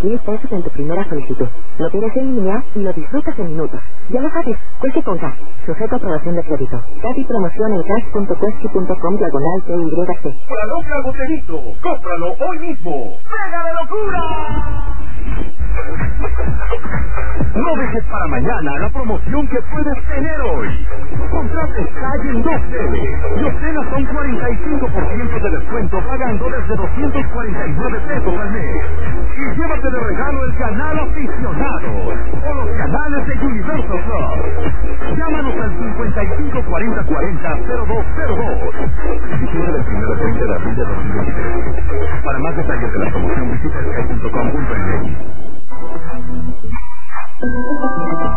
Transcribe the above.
$1000 en tu primera solicitud. Lo pides en línea y lo disfrutas en minutos. Ya lo sabes, Cueste con Cash. Sujeto a aprobación de crédito. Cash y promoción en cash.cueste.com/TYC. Para algo bonito, cómpralo hoy mismo. ¡Pega de locura! No dejes para mañana la promoción que puedes tener hoy. Contrate Sky en 2Tele y obtengas un 45% de descuento pagando desde $249 al mes. Y llévate de regalo el canal aficionado o los canales de Universal Plus. Llámanos al 554040-0202. Vigente del 1 al 20 de abril de 2023. Para más detalles de la promoción visita sky.com.mx.